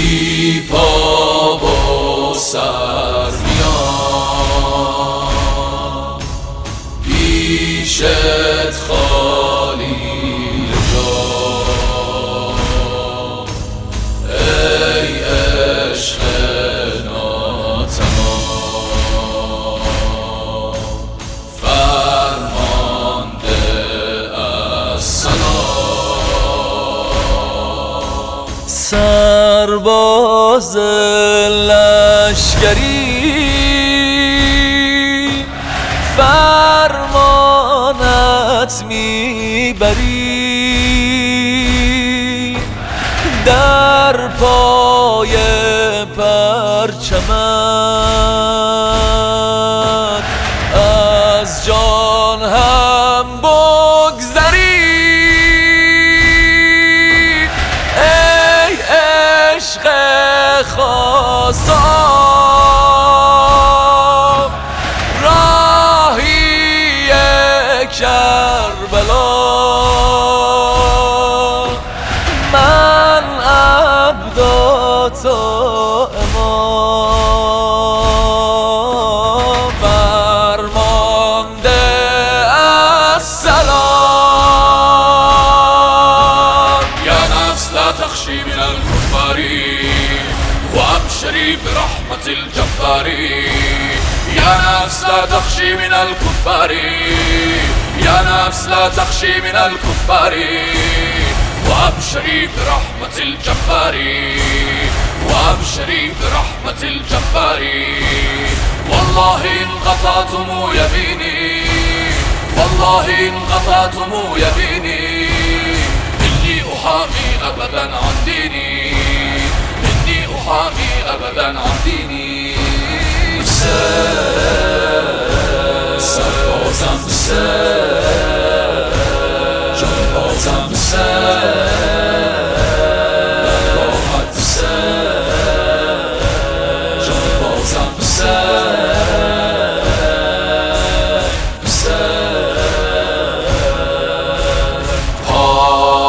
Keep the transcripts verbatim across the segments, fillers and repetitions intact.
بی پا و سر میام پیشت خالی جا، ای عشق ناتمام فرمانده از سلام. سرباز لشکری فرمانت میبری، در پای پرچمت از جان هم بگذری. ای عشق خاصان راهی کربلا، من عبد و تو امام فرمانده السلام. يا نفس لا تخشي من الكفار وابشري برحمة الجبار. يا نفس لا تخشي من الكفار، يا نفس لا تخشي من الكفار وابشري برحمة الجبار، وابشري برحمة الجبار. والله إن قطعتم يميني، والله إن قطعتم يميني، إني أحامي أبدا عن ديني، إني أحامي أبدا عن ديني. سربازم سر جانبازم سر راحت سر جانبازم سر سر پا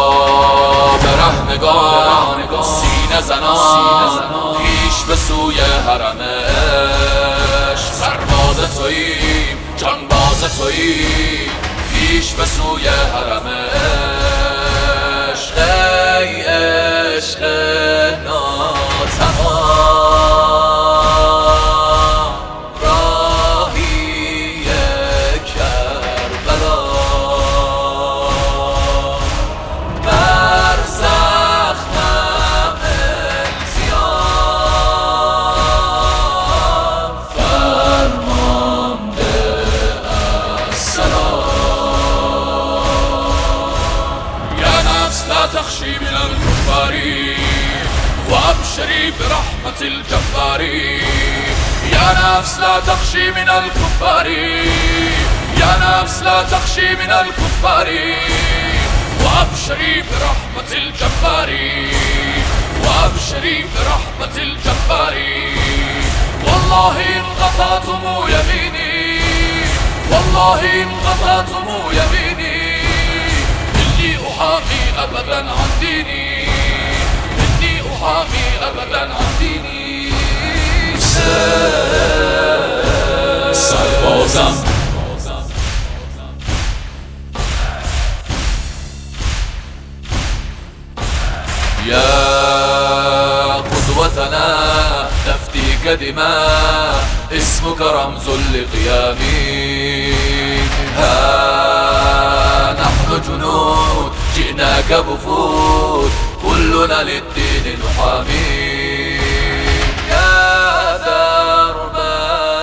برهنگان سینه زنان پیش به سوی حرمش. سرباز توییم جانباز توییم پیش به سوی حرمش. ای عشق ناتمام راهی کربلا، بر زخمم التیام فرمانده لا تخشي من الكفار وابشري برحمة الجبار. يا نفس لا تخشي من الكفار، يا نفس لا تخشي من الكفار وابشري برحمة الجبار، وابشري برحمة الجبار. والله إن قطعتم يميني، والله إن قطعتم يميني، إني أحامي أبدا عن ديني، إني أحامي أبدا عن ديني. سربازم يا قدوتنا نفديك دماء، اسمك رمز لقيامي. ها نحن جنود جئناك بفود كلنا للدين نحامي. يا دربا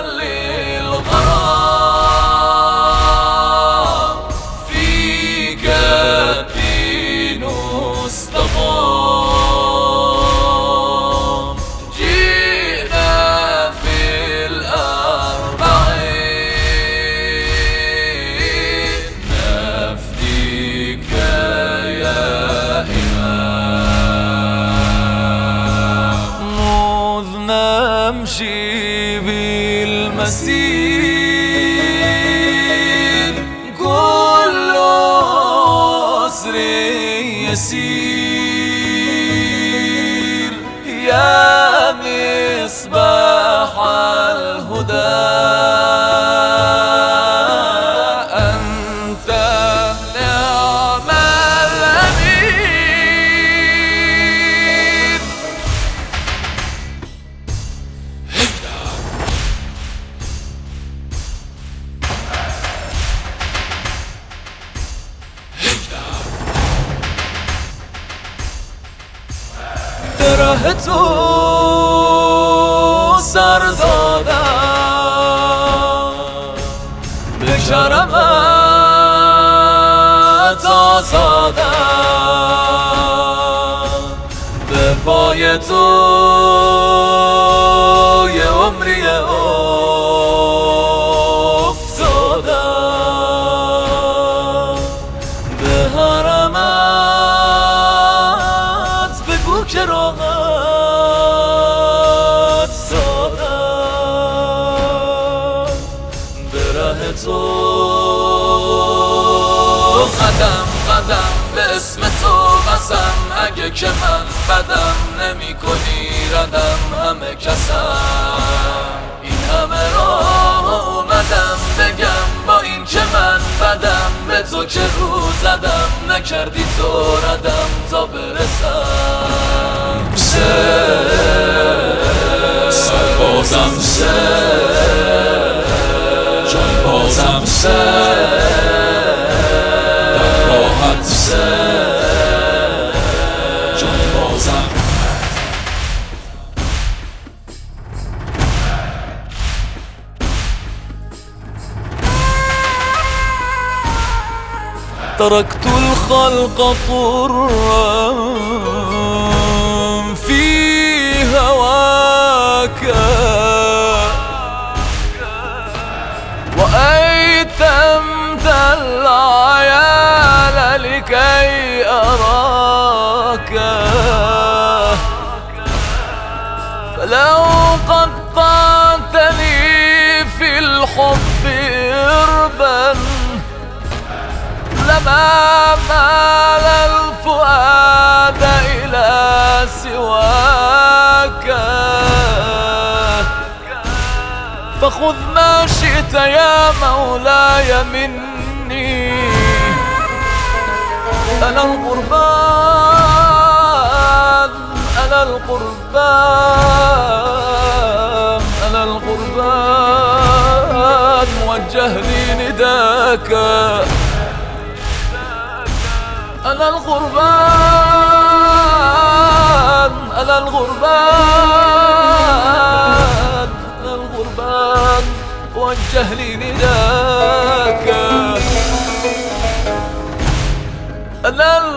للغرام فيك الدين استقام. جئنا في الأربعين نفديك يا نمشي بالمسير كل عسر يسير. يا الهدى أنت نعم الأمين. دره تو سر دادم به کرمت آزادم، به پای تو یه عمری افتادم، به حرمت بگو که راحت سادم، به ره تو قدم قدم به اسم تو قسم، اگه که من بدم نمی کنی ردم همه کسم، این همه راه اومدم بگم با این که من بدم، به تو که رو زدم نکردی تو ردم تا برسم. سربازم سر جان بازم سر در راحت سر جان بازم. تركت الخلق طرا في هواك، وأيتمت العيال لكي أراك، فلو قطعتني في الحب إربا لما مال الفؤاد إلى سواك، فخذ ما شئت يا مولاي مني، أنا القربان أنا القربان أنا القربان، موجه لي نداك، أنا القربان أنا القربان أنا القربان، وجه لي نداك، أنا